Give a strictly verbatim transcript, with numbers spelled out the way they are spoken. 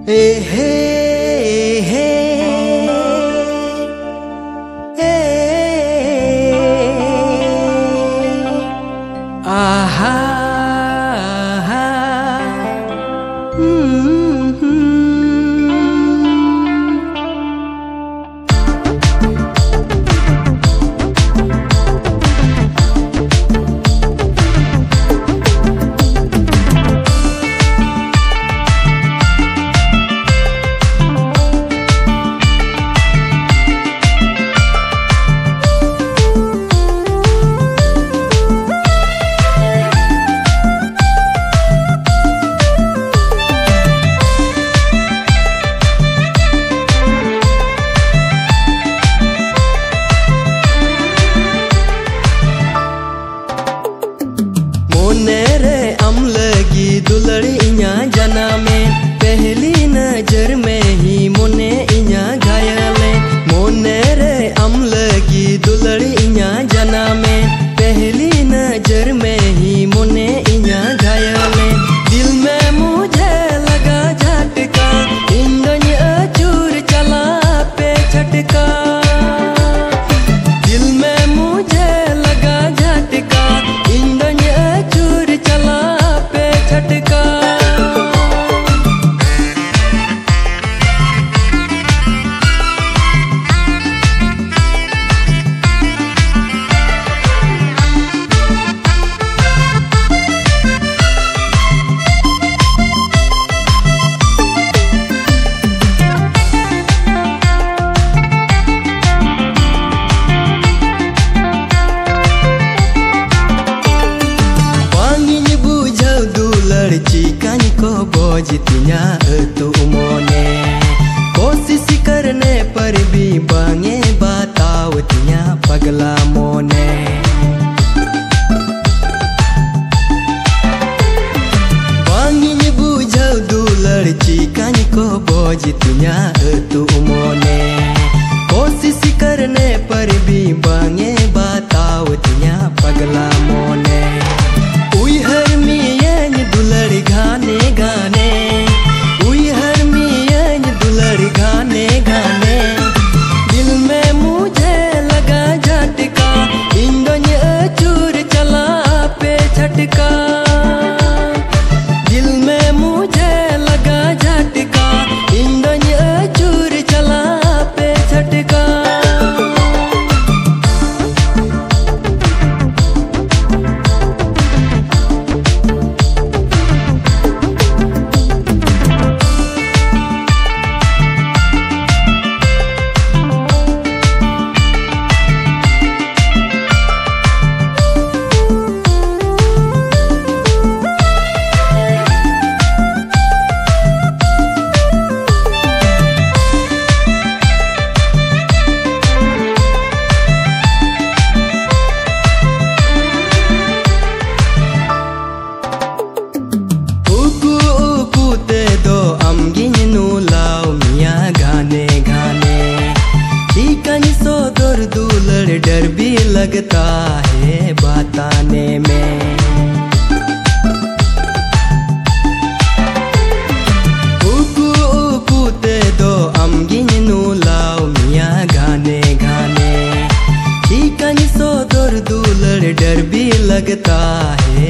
Hey, hey, hey, hey, aha, aha, mm-hmm. मोनेरे अम लगी दुलड़ इया जना में पहली नजर में ही मोने इया घायले। मोनेरे अम लगी दुलड़ इया जना में पहली नजर में ही मोने इया घायले। दिल में मुझे लगा झटका इंदन अचूर चला पे झटका। दिल में मुझे लगा झटका इंदन अचूर चला पे झटका। चिकानी को बोझतिया तू मोने कोशिश करने पर भी बांगे बतावतिया पगला मोने। बांगी बुझौ दुलड़ चिकानी को बोझतिया तू मोने कोशिश करने पर भी बांगे बतावतिया पगला मोने। उई हर मियन दुलड़ गाने गाने उई हर मियन दुलड़ गाने गाने। दिल में मुझे लगा झटका इंदन अचूर चला पे झटका। दिल में मुझे लगा झटका इंदन अचूर चला पे झटका। दुलड़ डर भी लगता है बताने में। उकू उकू ते दो अमगिन लाओ मिया गाने गाने। ठीकानी सो दर दुलड़ डर भी लगता है